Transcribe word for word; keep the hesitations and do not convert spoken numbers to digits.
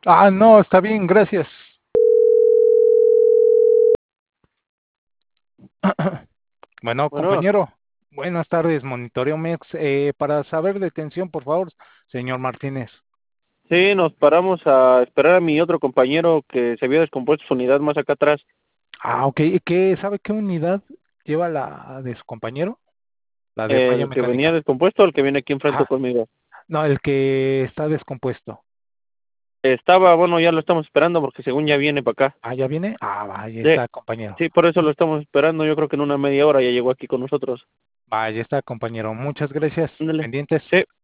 Ah, no, está bien, gracias. Bueno, Bueno, compañero, buenas tardes, Monitoreo Mex. Eh, para saber de tensión, por favor, señor Martínez. sí, nos paramos a esperar a mi otro compañero que se había descompuesto su unidad más acá atrás. Ah, ok. ¿Qué, sabe qué unidad lleva la de su compañero? La de falla El que venía mecánica. descompuesto, el que viene aquí enfrente Ajá. conmigo. No, el que está descompuesto. Estaba, bueno, ya lo estamos esperando porque según ya viene para acá. Ah, ¿ya viene? Ah, vaya Sí, está, compañero. sí, por eso lo estamos esperando. Yo creo que en una media hora ya llegó aquí con nosotros. Vaya está, compañero. Muchas gracias. Ándale. Pendientes. Sí.